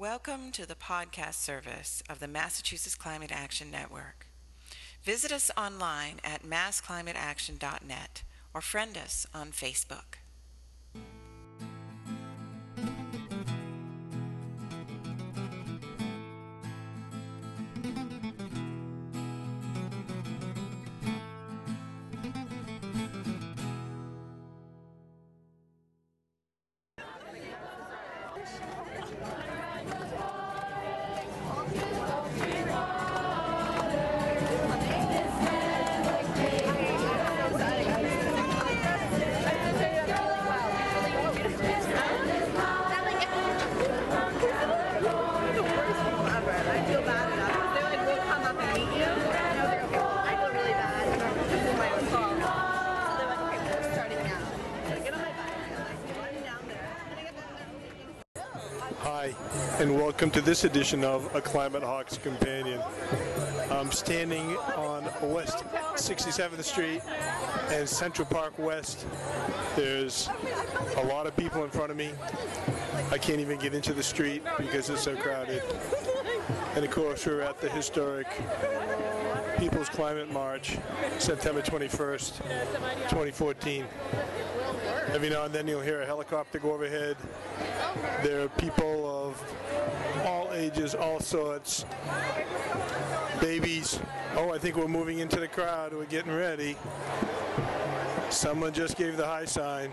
Welcome to the podcast service of the Massachusetts Climate Action Network. Visit us online at massclimateaction.net or friend us on Facebook. Hi, and welcome to this edition of A Climate Hawks Companion. I'm standing on West 67th Street and Central Park West. There's a lot of people in front of me. I can't even get into the street because it's so crowded. And of course, we're at the historic People's Climate March, September 21st, 2014. Every now and then you'll hear a helicopter go overhead. There are people of all ages, all sorts, babies. Oh, I think we're moving into the crowd. We're getting ready. Someone just gave the high sign.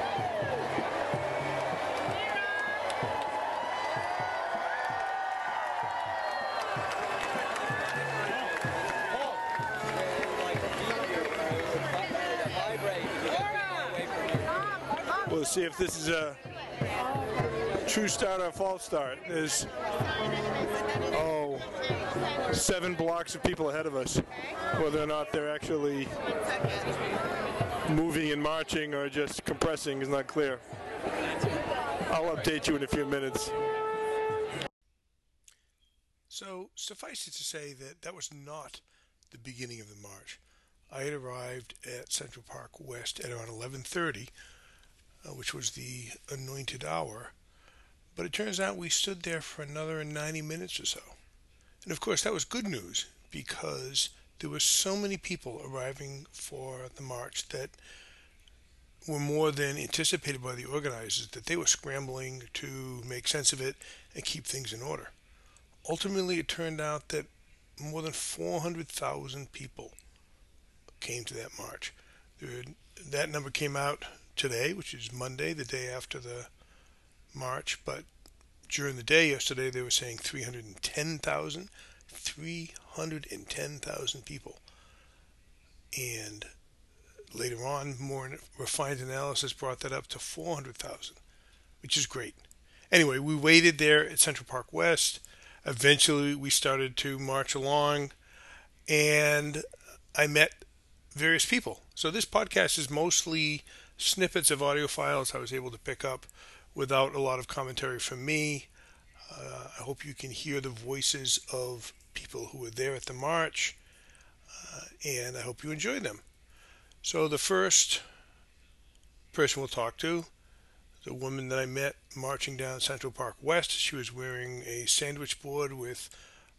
We'll see if this is a true start or a false start. There's, 7 blocks of people ahead of us. Whether or not they're actually moving and marching or just compressing is not clear. I'll update you in a few minutes. So, suffice it to say that that was not the beginning of the march. I had arrived at Central Park West at around 11:30, which was the anointed hour. But it turns out we stood there for another 90 minutes or so. And of course, that was good news because there were so many people arriving for the march that were more than anticipated by the organizers, that they were scrambling to make sense of it and keep things in order. Ultimately, it turned out that more than 400,000 people came to that march. That number came out today, which is Monday, the day after the march, but during the day yesterday they were saying 310,000 people, and later on more refined analysis brought that up to 400,000, which is great. Anyway, we waited there at Central Park West. Eventually we started to march along, and I met various people. So this podcast is mostly snippets of audio files I was able to pick up without a lot of commentary from me. I hope you can hear the voices of people who were there at the march, and I hope you enjoy them. So the first person we'll talk to, the woman that I met marching down Central Park West. She was wearing a sandwich board with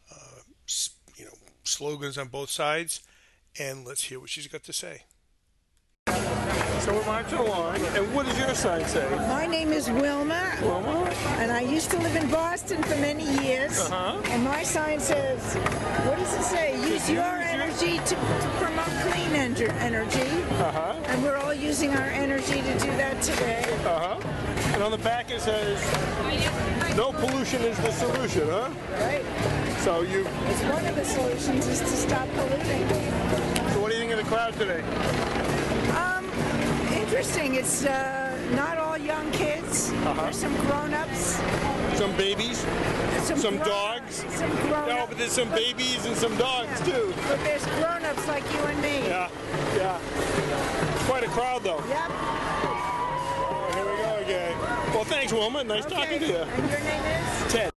slogans on both sides, and let's hear what she's got to say. So we're marching along, and what does your sign say? My name is Wilma. Wilma? And I used to live in Boston for many years. And my sign says, what does it say? Use your energy to promote clean energy. And we're all using our energy to do that today. And on the back it says, no pollution is the solution, huh? Right. So It's one of the solutions is to stop polluting. So what do you think of the crowd today? Interesting. It's not all young kids. There's some grown-ups. Some babies? Some dogs? Some grown-ups. No, but there's some babies and some dogs too. But there's grown-ups like you and me. Yeah. Quite a crowd though. Yep. Oh, here we go again. Well, thanks, Wilma. Nice talking to you. And your name is? Ted.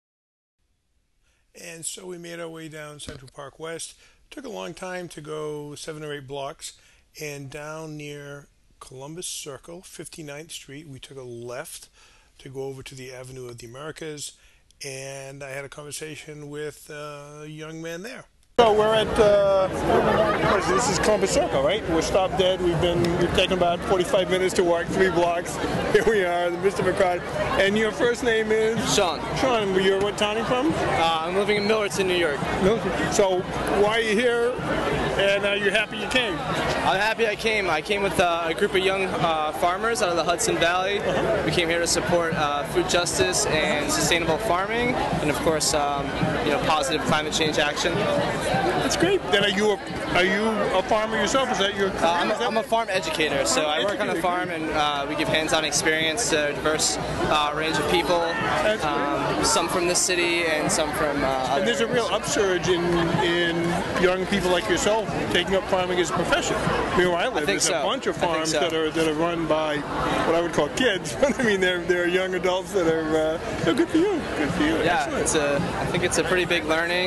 And so we made our way down Central Park West. Took a long time to go 7 or 8 blocks, and down near Columbus Circle, 59th Street, we took a left to go over to the Avenue of the Americas, and I had a conversation with a young man there. So we're at, this is Columbus Circle, right? We're stopped dead. We've taken about 45 minutes to walk 3 blocks. Here we are, Mr. McCarty. And your first name is? Sean. Sean, you're what town are you from? I'm living in Millerton, New York. So why are you here? And are you happy you came? I'm happy I came. I came with a group of young farmers out of the Hudson Valley. We came here to support food justice and sustainable farming, and of course, positive climate change action. That's great. Then are you a farmer yourself? Is that your career? I'm a farm educator, so I work on the farm, and we give hands-on experience to a diverse range of people. Some from this city and some from And there's a real upsurge in young people like yourself taking up farming as a profession. Where I live, there's a bunch of farms that are run by what I would call kids. I mean, they're young adults that are good for you. Good for you. Yeah, I think it's a pretty big learning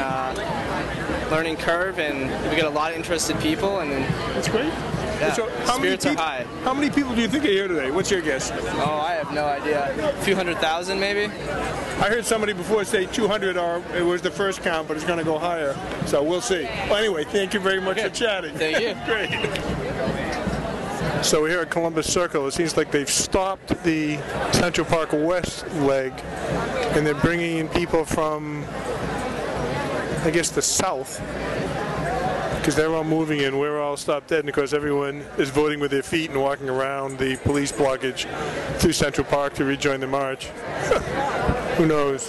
curve, and we get a lot of interested people, and that's great. Yeah, so spirits are high. How many people do you think are here today? What's your guess? Oh, I have no idea. A few 100,000 maybe? I heard somebody before say 200, or it was the first count, but it's going to go higher. So we'll see. Well, anyway, thank you very much for chatting. Thank you. Great. So we're here at Columbus Circle. It seems like they've stopped the Central Park West leg, and they're bringing in people from, I guess, the south, because they're all moving in. We're all stopped dead, and of course everyone is voting with their feet and walking around the police blockage through Central Park to rejoin the march. Who knows?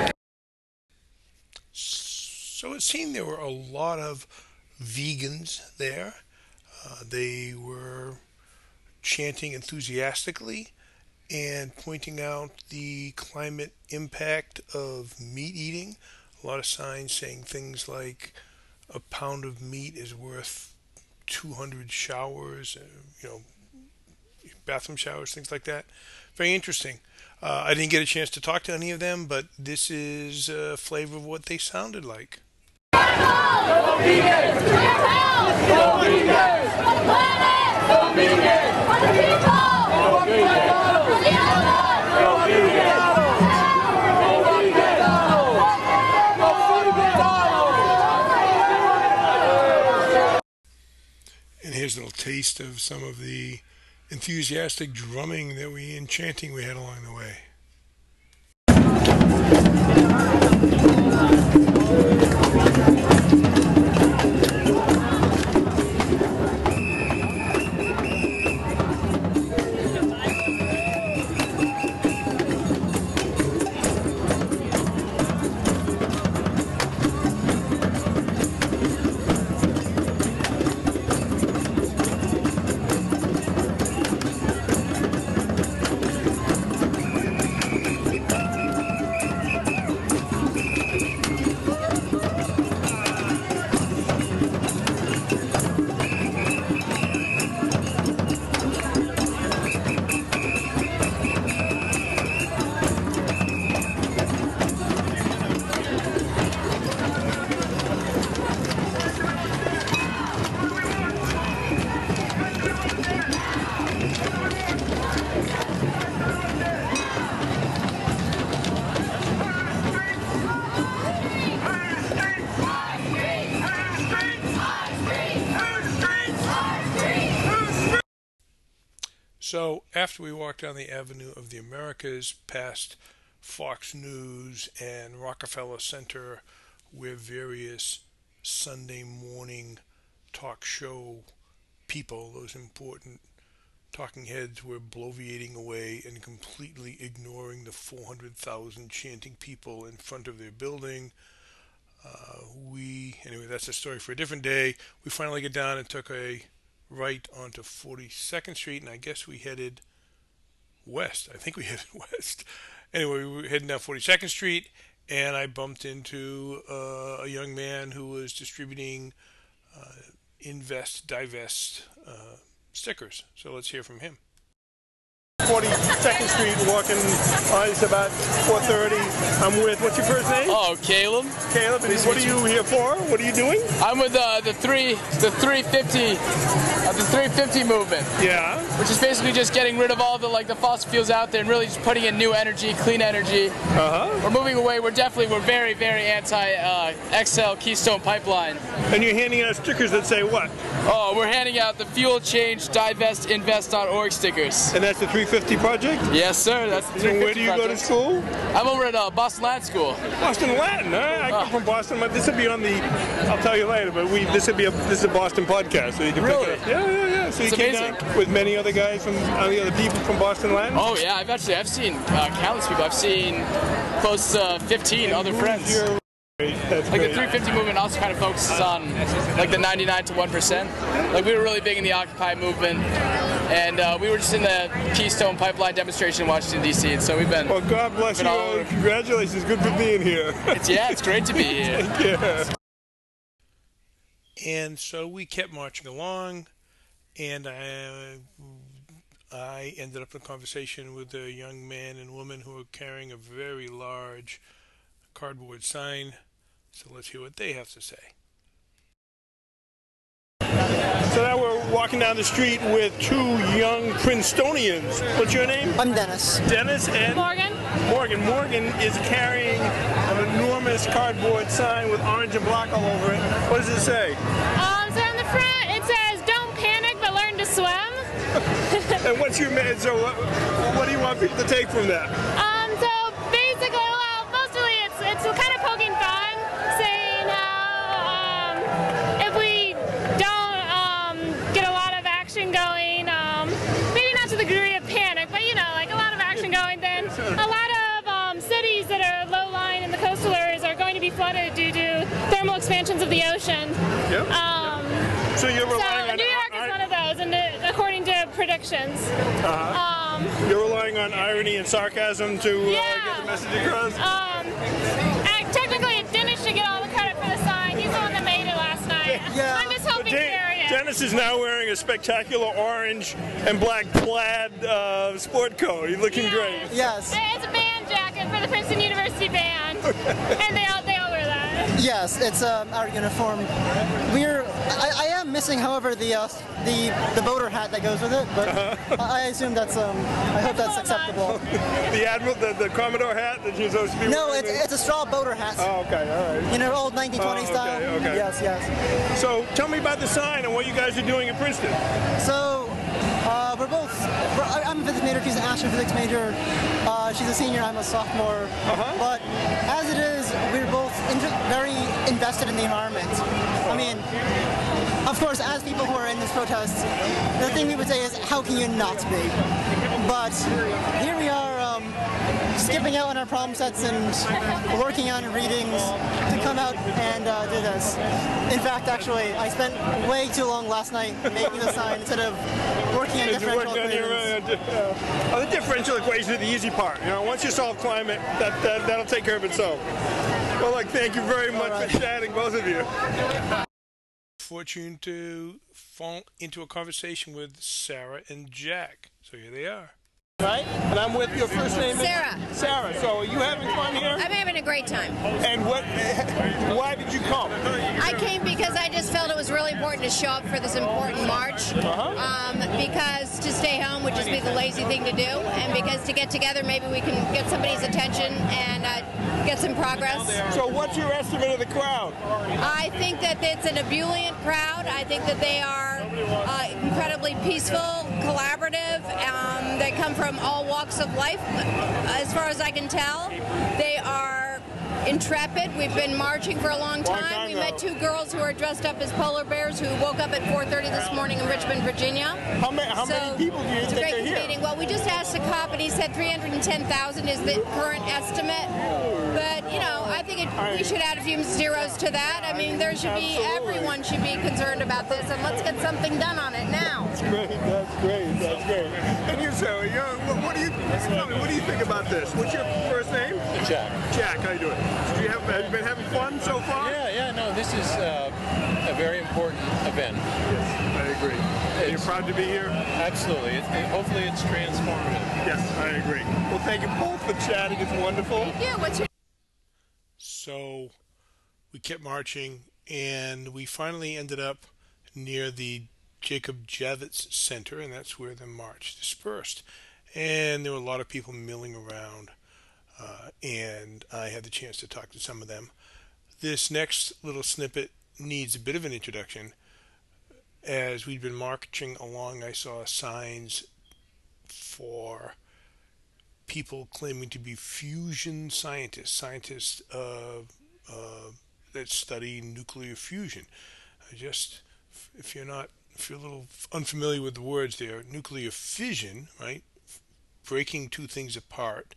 So it seemed there were a lot of vegans there. They were chanting enthusiastically and pointing out the climate impact of meat eating. A lot of signs saying things like a pound of meat is worth 200 showers, bathroom showers, things like that. Very interesting. I didn't get a chance to talk to any of them, but this is a flavor of what they sounded like. Go vegans! Go vegans! For the planet! Go vegans! For the people! Go vegans! For the animals! Go vegans! And here's a little taste of some of the enthusiastic drumming and chanting we had along the way. So after we walked down the Avenue of the Americas past Fox News and Rockefeller Center, where various Sunday morning talk show people, those important talking heads, were bloviating away and completely ignoring the 400,000 chanting people in front of their building. Anyway, that's a story for a different day. We finally get down and took a right onto 42nd Street, and I guess we headed west. I think we headed west. Anyway, we were heading down 42nd Street, and I bumped into a young man who was distributing Invest, Divest stickers. So let's hear from him. 42nd Street, walking on. It's about 4:30. I'm with, what's your first name? Oh, Caleb. Caleb, and what are you here for? What are you doing? I'm with the 350 of the 350 movement. Yeah. Which is basically just getting rid of all the fossil fuels out there and really just putting in new energy, clean energy. We're moving away. We're very, very anti-XL Keystone Pipeline. And you're handing out stickers that say what? Oh, we're handing out the Fuel Change Divest Invest.org stickers. And that's the 350 project? Yes, sir. That's the 350 And where do you project. go to school? I'm over at Boston Latin School. Boston Latin, huh? I come from Boston. This will be on the. I'll tell you later, but this is a Boston podcast, so you can Really? pick it up. Yeah. So It's you came amazing. down with many other guys from the other people from Boston Latin. Oh yeah, I've seen countless people. I've seen close to 15 other friends. That's Like great. the 350 movement also kind of focuses on like the 99 to 1%. Like we were really big in the Occupy movement, and we were just in the Keystone Pipeline demonstration in Washington D.C. And so we've been. Well, God bless been you. all over. Congratulations. Good for being here. It's great to be here. Yeah. And so we kept marching along, and I ended up in a conversation with a young man and woman who were carrying a very large cardboard sign. So let's hear what they have to say. So now we're walking down the street with two young Princetonians. What's your name? I'm Dennis. Dennis and Morgan. Morgan is carrying an enormous cardboard sign with orange and black all over it. What does it say? So on the front it says, "Don't panic, but learn to swim." And what's your message? So what do you want people to take from that? So basically, well, mostly it's kind of poking fun, saying how if we don't get a lot of action going, maybe not to the degree of panic, but like a lot of action going, then a lot of cities that are low-lying in the coastal areas are going to be flooded due to thermal expansions of the ocean. Yep. So you're relying on New York is one of those, and according to predictions. You're relying on irony and sarcasm to get the message across? Technically, Dennis should get all the credit for the sign. He's the one that made it last night. Yeah. I'm just hoping to carry it. Dennis is now wearing a spectacular orange and black plaid sport coat. He's looking great. Yes. It's a band jacket for the Princeton University Band, and they all wear that. Yes, it's our uniform. I am missing, however, the boater hat that goes with it, but I assume that's I hope that's acceptable. The Admiral, the Commodore hat that you're supposed to be No, wearing? it's a straw boater hat. Oh, okay, all right. You know, old 1920 style. Okay. Yes. So tell me about the sign and what you guys are doing at Princeton. So I'm a physics major. She's an astrophysics major. She's a senior. I'm a sophomore. But as it is, we're both very invested in the environment. I mean, of course, as people who are in this protest, the thing we would say is, how can you not be? But here we are, skipping out on our problem sets and working on readings to come out and do this. In fact, actually, I spent way too long last night making the sign instead of working on differential equations. The differential equation is the easy part. Once you solve climate, that'll take care of itself. Well, thank you very much for chatting, both of you. Fortunate to fall into a conversation with Sarah and Jack. So here they are. Right? And I'm with your first name? Sarah. Sarah. So are you having fun here? I'm having a great time. And why did you come? I came because I just felt it was really important to show up for this important march. Because to stay home would just be the lazy thing to do, and because to get together maybe we can get somebody's attention and get some progress. So what's your estimate of the crowd? I think that it's an ebullient crowd. I think that they are incredibly peaceful, collaborative. They come from all walks of life, as far as I can tell. They are intrepid. We've been marching for a long time. We met two girls who are dressed up as polar bears who woke up at 4:30 this morning in Richmond, Virginia. How many people do you it's a think great are here? meeting. Well, we just asked the cop, and he said 310,000 is the current estimate. But I think we should add a few zeros to that. I mean, everyone should be concerned about this, and let's get something done on it now. That's great. And you, Sarah, what do you think about this? What's your first name? Jack. Jack, how you doing? Have you been having fun so far? Yeah, no, this is a very important event. Yes, I agree. And you're proud to be here? Absolutely. Hopefully it's transformative. Yes, I agree. Well, thank you both for chatting. It's wonderful. Thank you. What's your... So we kept marching, and we finally ended up near the Jacob Javits Center, and that's where the march dispersed. And there were a lot of people milling around, and I had the chance to talk to some of them. This next little snippet needs a bit of an introduction. As we'd been marching along, I saw signs for people claiming to be fusion scientists that study nuclear fusion. If you're a little unfamiliar with the words there, nuclear fission, right? Breaking two things apart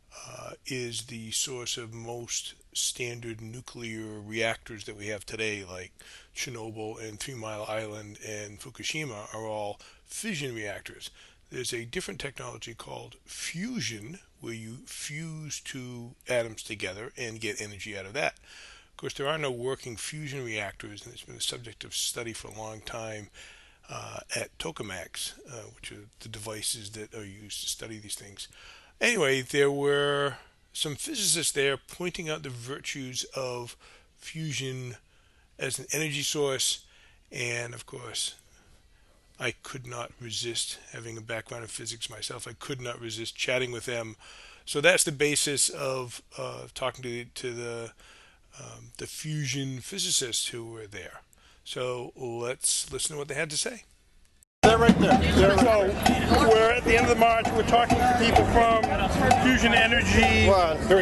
is the source of most standard nuclear reactors that we have today, like Chernobyl and 3 Mile Island and Fukushima are all fission reactors. There's a different technology called fusion, where you fuse two atoms together and get energy out of that. Of course, there are no working fusion reactors, and it's been a subject of study for a long time at tokamaks, which are the devices that are used to study these things. Anyway, there were some physicists there pointing out the virtues of fusion as an energy source, and of course, I could not resist, having a background in physics myself, I could not resist chatting with them. So that's the basis of talking to the fusion physicists who were there. So let's listen to what they had to say. That right there. So we're at the end of the march. We're talking to people from Fusion Energy,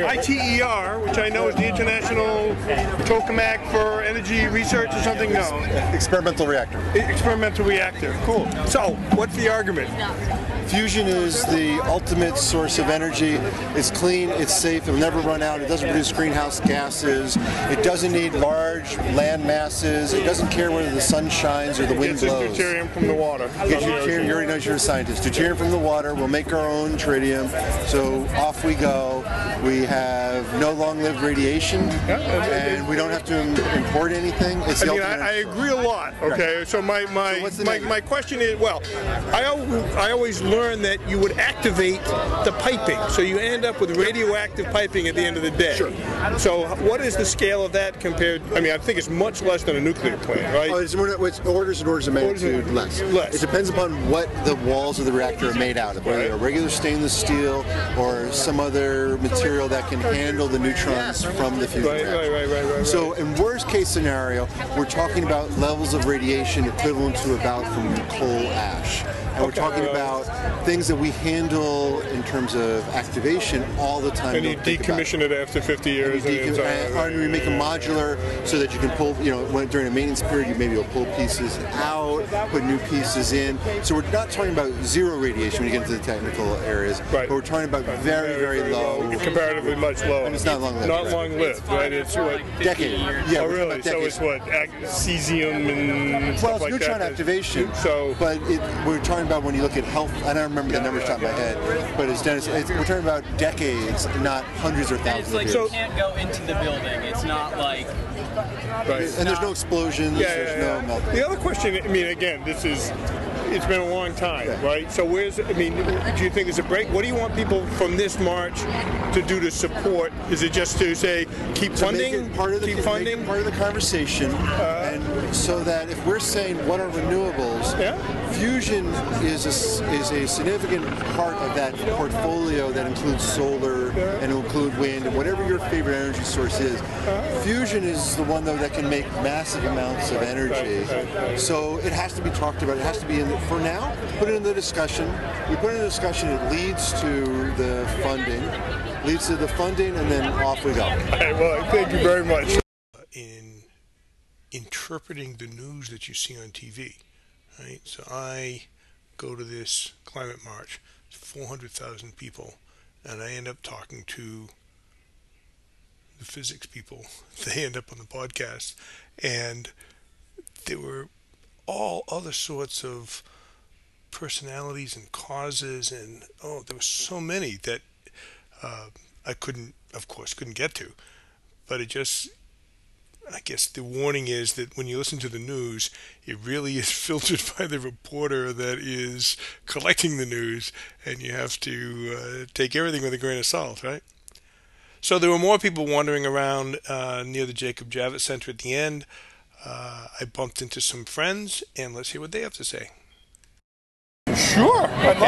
ITER, which I know is the International Tokamak for Energy Research or something. No, experimental reactor. Experimental reactor. Cool. So what's the argument? Fusion is the ultimate source of energy. It's clean, it's safe, it'll never run out, it doesn't produce greenhouse gases, it doesn't need large land masses, it doesn't care whether the sun shines or the wind blows. Gets deuterium from the water. Gets deuterium, you already know you're a scientist. Deuterium from the water, we'll make our own tritium, so off we go. We have no long-lived radiation, and we don't have to import anything. It's I agree a lot, okay? Right. So my question is, well, I always learned that you would activate the piping, so you end up with radioactive piping at the end of the day. Sure. So what is the scale of that compared? I mean, I think it's much less than a nuclear plant, right? Oh, it's orders and orders of magnitude less. It depends upon what the walls of the reactor are made out of, whether they're regular stainless steel or some other material that can handle the neutrons from the fusion reactor. Right. So in worst case scenario, we're talking about levels of radiation equivalent to about from coal ash. And we're talking about things that we handle in terms of activation all the time. And you decommission it after 50 years. And we make a modular so that you can pull, during a maintenance period, you maybe will pull pieces out, put new pieces in. So we're not talking about zero radiation when you get into the technical areas, but we're talking about very, very low. Comparatively much lower. And it's not long-lived. Not long-lived, right? It's what? Decade. Yeah, oh, really? So it's what? Cesium and stuff like that? Well, it's neutron activation, but we're talking about when you look at health, I don't remember the numbers top of my head, but as Dennis, we're talking about decades, not hundreds or thousands of years. So you can't go into the building. It's not like... Right. And there's no explosions, there's no melting. The other question, again, it's been a long time, right? So do you think there's a break? What do you want people from this march to do to support? Is it just to say, keep funding? Make it part of the conversation, and so that if we're saying what are renewables, fusion is a significant part of that portfolio that includes solar and include wind and whatever your favorite energy source is. Fusion is the one, though, that can make massive amounts of energy. So it has to be talked about. It has to be for now, put it in the discussion. We put it in the discussion, it leads to the funding, and then off we go. All right, well, thank you very much. In interpreting the news that you see on TV, right? So I go to this climate march, 400,000 people, and I end up talking to the physics people. They end up on the podcast, and there were all other sorts of personalities and causes, and there were so many that I couldn't get to. But it just, I guess the warning is that when you listen to the news, it really is filtered by the reporter that is collecting the news, and you have to take everything with a grain of salt, right? So there were more people wandering around near the Jacob Javits Center at the end. I bumped into some friends, and let's hear what they have to say. Sure.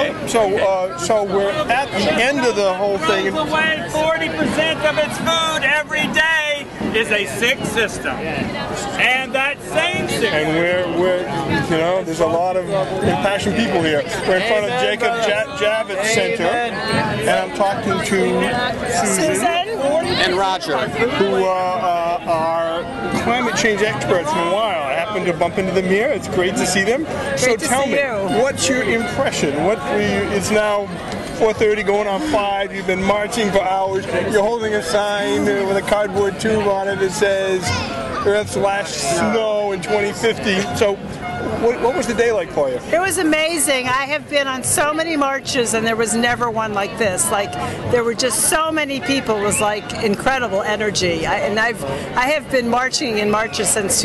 So we're at the end of the whole thing. Away 40% of its food every day is a sick system, and that same system. And we're there's a lot of impassioned people here. We're in front of Jacob Javits Center, and I'm talking to Susan and Roger, who are climate change experts from a while. I happened to bump into them here. It's great to see them. So tell me, what's your impression? It's now 4:30 going on 5. You've been marching for hours. You're holding a sign with a cardboard tube on it that says Earth's last snow in 2050. So what was the day like for you? It was amazing. I have been on so many marches, and there was never one like this. Like, there were just so many people. It was like incredible energy. I have been marching in marches since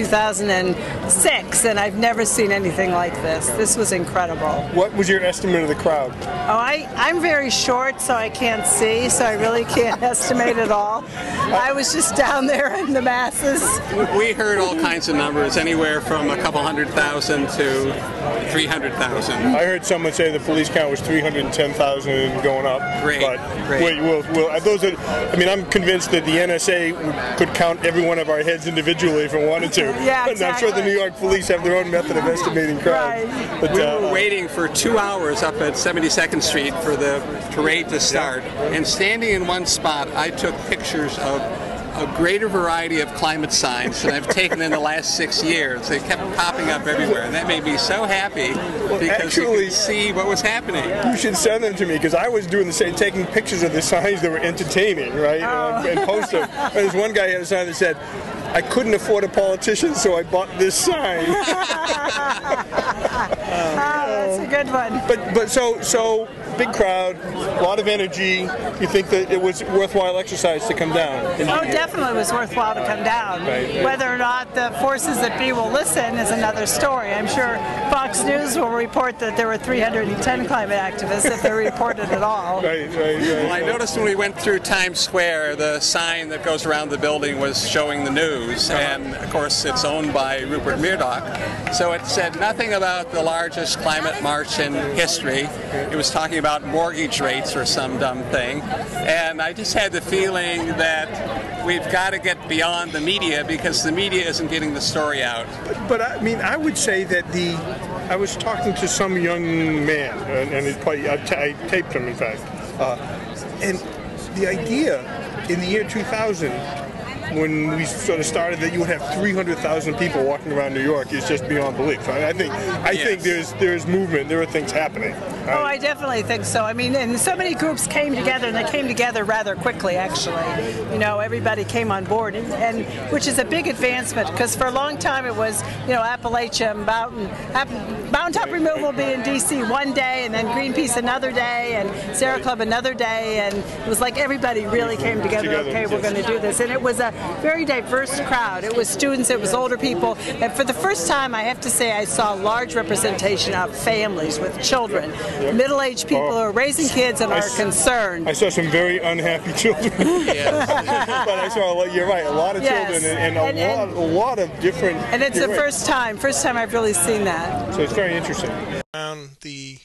2006, and I've never seen anything like this. This was incredible. What was your estimate of the crowd? Oh, I'm very short, so I can't see, so I really can't estimate it all. I was just down there in the masses. We heard all kinds of numbers, anywhere from a couple 100,000 to 300,000. I heard someone say the police count was 310,000 and going up. Great. But wait, I'm convinced that the NSA could count every one of our heads individually if it wanted to. Yeah, exactly. And I'm sure the New York police have their own method of estimating crowds. Right. But, we were waiting for 2 hours up at 72nd Street for the parade to start, and standing in one spot, I took pictures of a greater variety of climate signs than I've taken in the last 6 years. They kept popping up everywhere, and that made me so happy because you could see what was happening. You should send them to me, because I was doing the same, taking pictures of the signs that were entertaining, right? And post them. There's one guy had a sign that said, "I couldn't afford a politician, so I bought this sign." That's a good one. But so big crowd, a lot of energy. You think that it was worthwhile exercise to come down? Oh, definitely it was worthwhile to come down. Right. Whether or not the forces that be will listen is another story. I'm sure Fox News will report that there were 310 climate activists if they reported at all. Right. Well, I noticed when we went through Times Square, the sign that goes around the building was showing the news, and of course it's owned by Rupert Murdoch. So it said nothing about the largest climate march in history. It was talking about mortgage rates or some dumb thing. And I just had the feeling that we've got to get beyond the media, because the media isn't getting the story out. But I would say that I was talking to some young man, and I taped him, in fact. And the idea in the year 2000, when we sort of started, that you would have 300,000 people walking around New York is just beyond belief. I think there's movement. There are things happening. Oh, I definitely think so. I mean, and so many groups came together, and they came together rather quickly, actually. Everybody came on board, and which is a big advancement, because for a long time it was, Appalachia, mountaintop removal be in D.C. one day, and then Greenpeace another day, and Sierra Club another day, and it was like everybody really came together. Okay, we're going to do this, and it was a very diverse crowd. It was students, it was older people, and for the first time, I have to say, I saw a large representation of families with children. Middle-aged people who are raising kids and are concerned. I saw some very unhappy children. But I saw, you're right, a lot of children and a lot of different. And it's the first time I've really seen that. So it's very interesting. Around the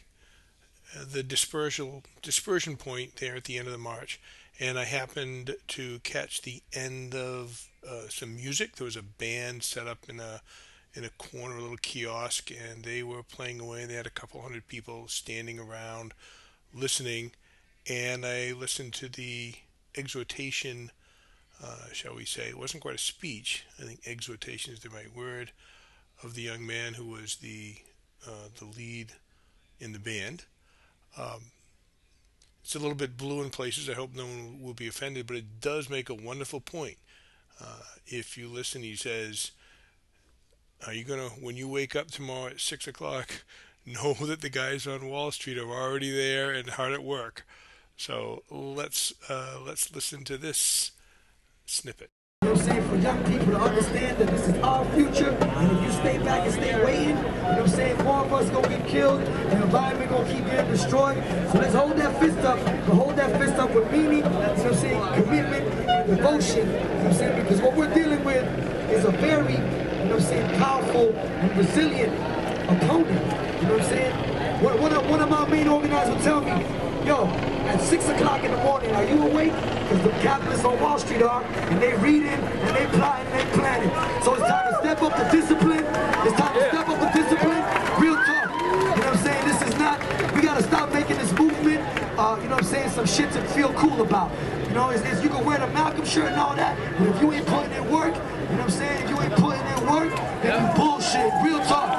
dispersion point there at the end of the march, and I happened to catch the end of some music. There was a band set up in a corner, a little kiosk, and they were playing away. They had a couple hundred people standing around listening, and I listened to the exhortation, shall we say. It wasn't quite a speech. I think exhortation is the right word, of the young man who was the lead in the band. It's a little bit blue in places. I hope no one will be offended, but it does make a wonderful point. If you listen, he says, "Are you gonna, when you wake up tomorrow at 6 o'clock, know that the guys on Wall Street are already there and hard at work?" So let's listen to this snippet. You know what I'm saying? For young people to understand that this is our future, and if you stay back and stay waiting, you know what I'm saying, more of us gonna get killed, and the environment gonna keep getting destroyed. So let's hold that fist up, but hold that fist up with meaning, you know what I'm saying, commitment, devotion, you know what I'm saying, because what we're dealing with is a very you know what I'm saying, powerful and resilient opponent. You know what I'm saying? One of my main organizers would tell me, yo, at 6 o'clock in the morning, are you awake? Because the capitalists on Wall Street are, and they reading, and they plotting, and they planning. So it's time to step up the discipline. It's time to step up the discipline. Real talk. You know what I'm saying? This is not, we got to stop making this movement, you know what I'm saying, some shit to feel cool about. You know, you can wear the Malcolm shirt and all that, but if you ain't putting in work, you know what I'm saying, if you ain't putting in work, then you bullshit. Real talk.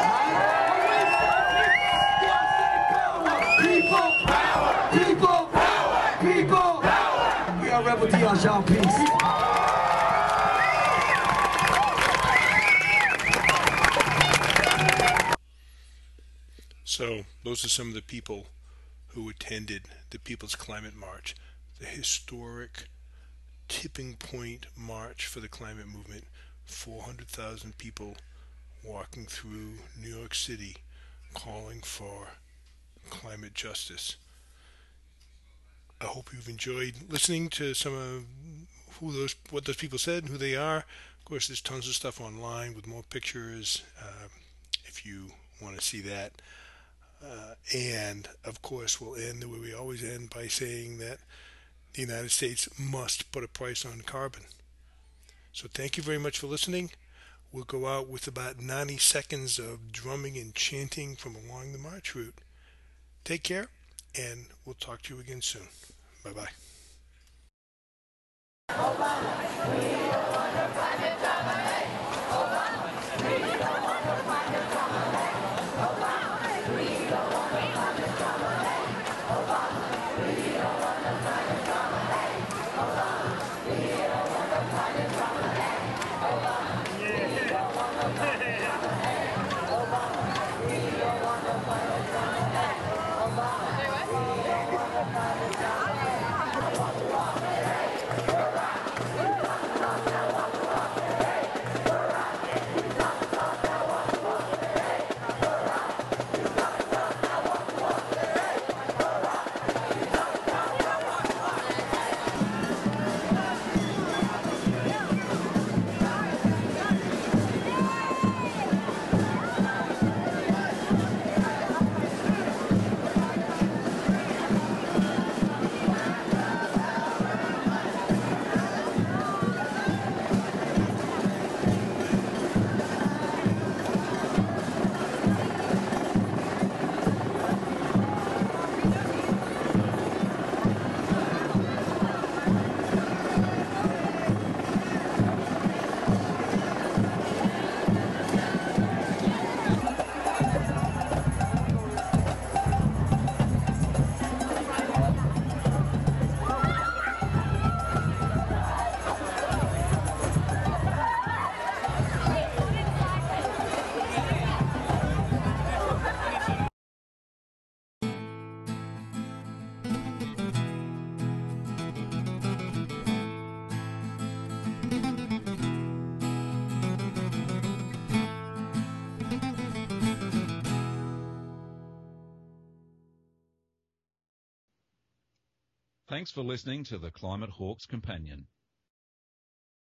People, power, people, power, people, power. We are Rebel Diaz, y'all. Peace. So those are some of the people who attended the People's Climate March, the historic tipping point march for the climate movement. 400,000 people walking through New York City calling for climate justice. I hope you've enjoyed listening to some of what those people said and who they are. Of course, there's tons of stuff online with more pictures if you want to see that. And of course, we'll end the way we always end by saying that the United States must put a price on carbon. So thank you very much for listening. We'll go out with about 90 seconds of drumming and chanting from along the march route. Take care, and we'll talk to you again soon. Bye-bye. Thanks for listening to the Climate Hawks Companion.